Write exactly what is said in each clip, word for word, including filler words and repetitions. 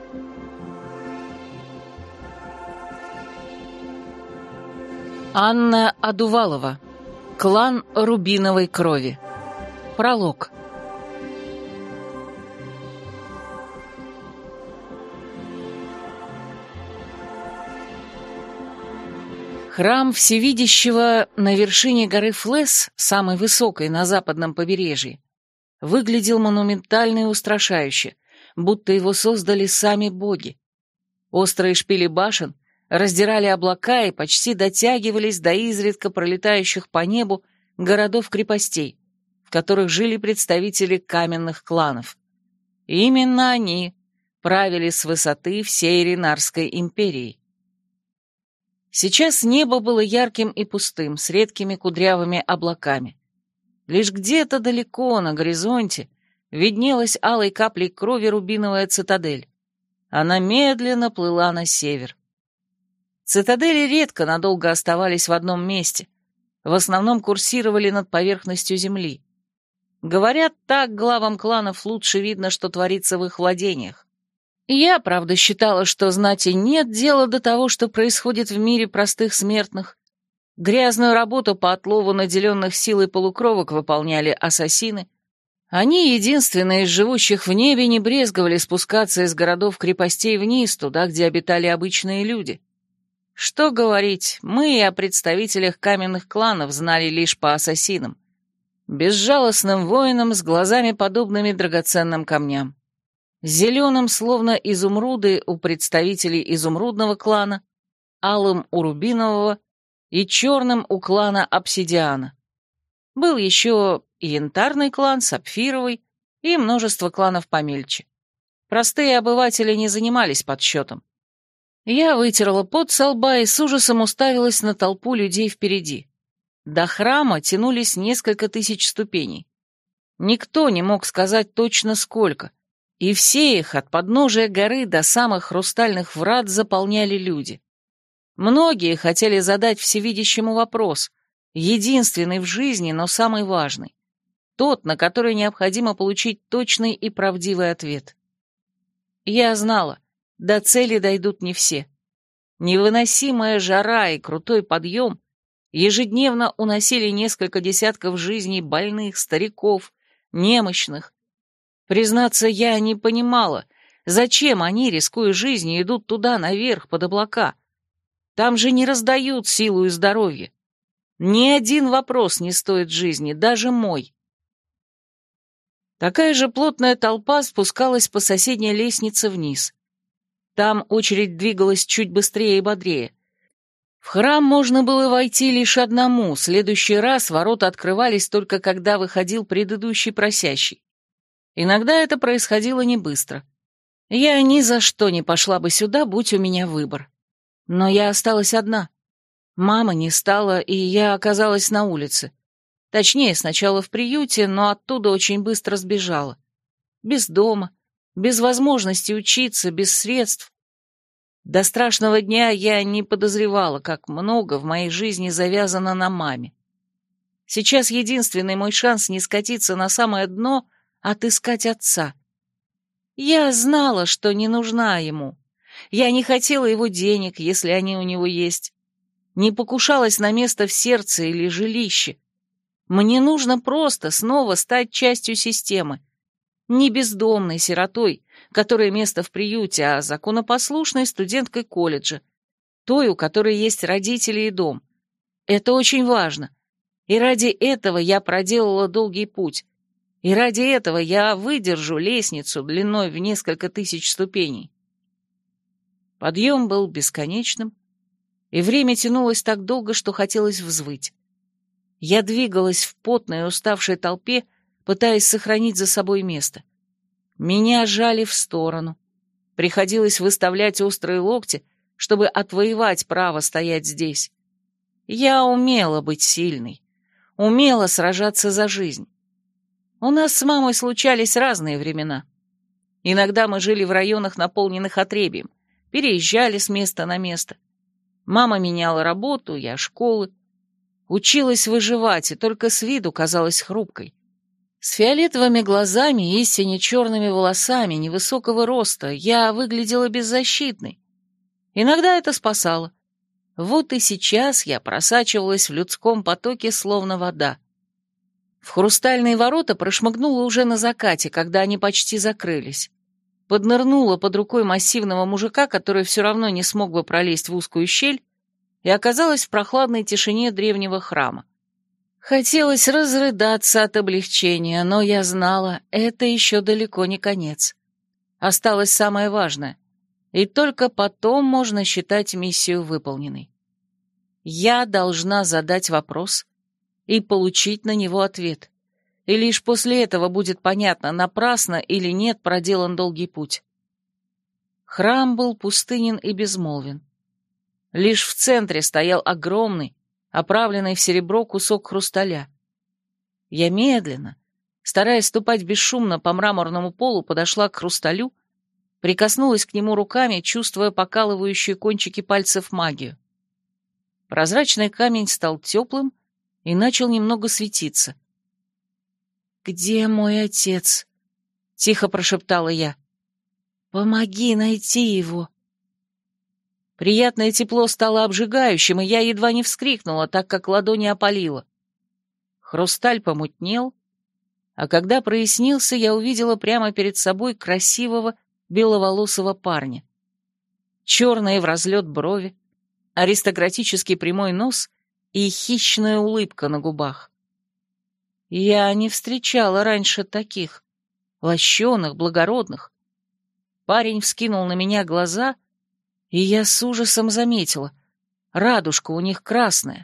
Анна Адувалова. Клан Рубиновой крови. Пролог. Храм Всевидящего на вершине горы Флес, самой высокой на западном побережье, выглядел монументально и устрашающе, будто его создали сами боги. Острые шпили башен раздирали облака и почти дотягивались до изредка пролетающих по небу городов-крепостей, в которых жили представители каменных кланов. И именно они правили с высоты всей Ренарской империи. Сейчас небо было ярким и пустым, с редкими кудрявыми облаками. Лишь где-то далеко на горизонте виднелась алой каплей крови рубиновая цитадель. Она медленно плыла на север. Цитадели редко надолго оставались в одном месте, в основном курсировали над поверхностью земли. Говорят, так главам кланов лучше видно, что творится в их владениях. Я, правда, считала, что знати нет дела до того, что происходит в мире простых смертных. Грязную работу по отлову наделенных силой полукровок выполняли ассасины. Они, единственные из живущих в небе, не брезговали спускаться из городов-крепостей вниз, туда, где обитали обычные люди. Что говорить, мы и о представителях каменных кланов знали лишь по ассасинам. Безжалостным воинам с глазами, подобными драгоценным камням. Зеленым, словно изумруды, у представителей изумрудного клана, алым у рубинового и черным у клана обсидиана. Был еще и янтарный клан, сапфировый и множество кланов помельче. Простые обыватели не занимались подсчетом. Я вытерла пот со лба и с ужасом уставилась на толпу людей впереди. До храма тянулись несколько тысяч ступеней. Никто не мог сказать точно сколько, и все их от подножия горы до самых хрустальных врат заполняли люди. Многие хотели задать всевидящему вопрос, единственный в жизни, но самый важный. Тот, на который необходимо получить точный и правдивый ответ. Я знала, до цели дойдут не все. Невыносимая жара и крутой подъем ежедневно уносили несколько десятков жизней больных, стариков, немощных. Признаться, я не понимала, зачем они, рискуя жизнью, идут туда, наверх, под облака. Там же не раздают силу и здоровье. Ни один вопрос не стоит жизни, даже мой. Такая же плотная толпа спускалась по соседней лестнице вниз. Там очередь двигалась чуть быстрее и бодрее. В храм можно было войти лишь одному, в следующий раз ворота открывались только когда выходил предыдущий просящий. Иногда это происходило не быстро. Я ни за что не пошла бы сюда, будь у меня выбор. Но я осталась одна. Мама не стала, и я оказалась на улице. Точнее, сначала в приюте, но оттуда очень быстро сбежала. Без дома, без возможности учиться, без средств. До страшного дня я не подозревала, как много в моей жизни завязано на маме. Сейчас единственный мой шанс не скатиться на самое дно — отыскать отца. Я знала, что не нужна ему. Я не хотела его денег, если они у него есть. Не покушалась на место в сердце или жилище. Мне нужно просто снова стать частью системы. Не бездомной сиротой, которой место в приюте, а законопослушной студенткой колледжа, той, у которой есть родители и дом. Это очень важно. И ради этого я проделала долгий путь. И ради этого я выдержу лестницу длиной в несколько тысяч ступеней. Подъем был бесконечным, и время тянулось так долго, что хотелось взвыть. Я двигалась в потной и уставшей толпе, пытаясь сохранить за собой место. Меня жали в сторону. Приходилось выставлять острые локти, чтобы отвоевать право стоять здесь. Я умела быть сильной, умела сражаться за жизнь. У нас с мамой случались разные времена. Иногда мы жили в районах, наполненных отребием, переезжали с места на место. Мама меняла работу, я школы. Училась выживать, и только с виду казалась хрупкой. С фиолетовыми глазами и сине-черными волосами невысокого роста я выглядела беззащитной. Иногда это спасало. Вот и сейчас я просачивалась в людском потоке, словно вода. В хрустальные ворота прошмыгнула уже на закате, когда они почти закрылись. Поднырнула под рукой массивного мужика, который все равно не смог бы пролезть в узкую щель, и оказалась в прохладной тишине древнего храма. Хотелось разрыдаться от облегчения, но я знала, это еще далеко не конец. Осталось самое важное, и только потом можно считать миссию выполненной. Я должна задать вопрос и получить на него ответ, и лишь после этого будет понятно, напрасно или нет проделан долгий путь. Храм был пустынен и безмолвен. Лишь в центре стоял огромный, оправленный в серебро кусок хрусталя. Я медленно, стараясь ступать бесшумно по мраморному полу, подошла к хрусталю, прикоснулась к нему руками, чувствуя покалывающие кончики пальцев магию. Прозрачный камень стал теплым и начал немного светиться. «Где мой отец?» — тихо прошептала я. «Помоги найти его». Приятное тепло стало обжигающим, и я едва не вскрикнула, так как ладони опалило. Хрусталь помутнел, а когда прояснился, я увидела прямо перед собой красивого беловолосого парня. Черные в разлет брови, аристократический прямой нос и хищная улыбка на губах. Я не встречала раньше таких, лощеных, благородных. Парень вскинул на меня глаза, и я с ужасом заметила, радужка у них красная.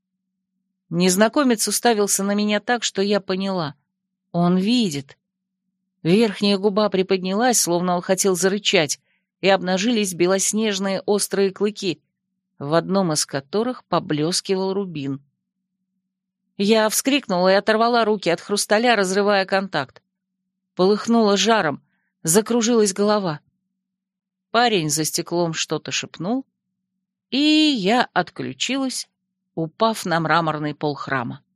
Незнакомец уставился на меня так, что я поняла. Он видит. Верхняя губа приподнялась, словно он хотел зарычать, и обнажились белоснежные острые клыки, в одном из которых поблескивал рубин. Я вскрикнула и оторвала руки от хрусталя, разрывая контакт. Полыхнула жаром, закружилась голова. Парень за стеклом что-то шепнул, и я отключилась, упав на мраморный пол храма.